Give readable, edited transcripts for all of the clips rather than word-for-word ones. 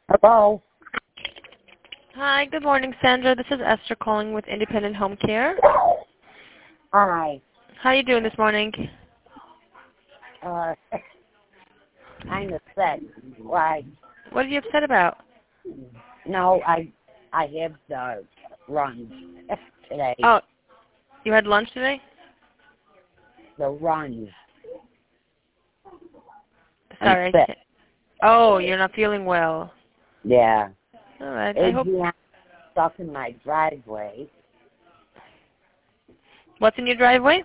Hello. Hi, good morning, Sandra. This is Esther calling with Independent Home Care. Hi. How are you doing this morning? Uh, kind of upset. Why? What are you upset about? No, I have the runs today. Oh, you had lunch today? The runs. Sorry, I'm I sick. can't. Oh, you're not feeling well. Yeah. All right. I hope. Adriana's stuck in my driveway. What's in your driveway?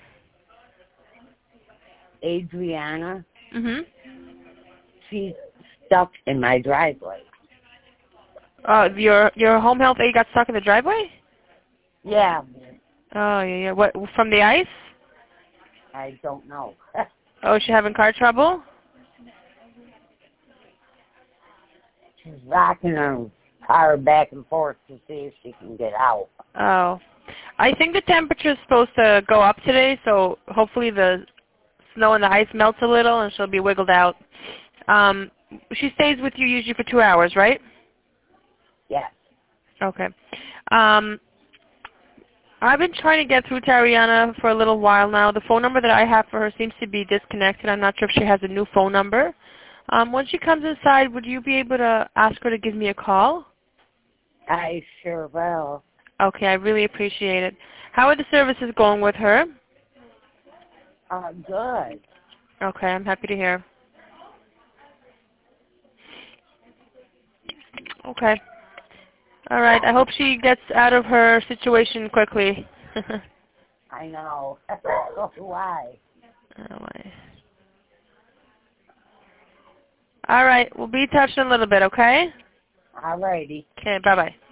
Adriana, Mhm. she's stuck in my driveway. Oh, your home health aide got stuck in the driveway? Yeah. Oh, yeah. What, from the ice? I don't know. Oh, is she having car trouble? She's rocking her car back and forth to see if she can get out. Oh. I think the temperature is supposed to go up today, so hopefully the snow and the ice melts a little and she'll be wiggled out. She stays with you usually for 2 hours, right? Yes. Okay. I've been trying to get through to Ariana for a little while now. The phone number that I have for her seems to be disconnected. I'm not sure if she has a new phone number. When she comes inside, would you be able to ask her to give me a call? I sure will. Okay, I really appreciate it. How are the services going with her? Good. Okay, I'm happy to hear. Okay. All right. I hope she gets out of her situation quickly. I know. Why? Oh, my. All right. We'll be in touch in a little bit, okay? Alrighty. Okay, bye-bye.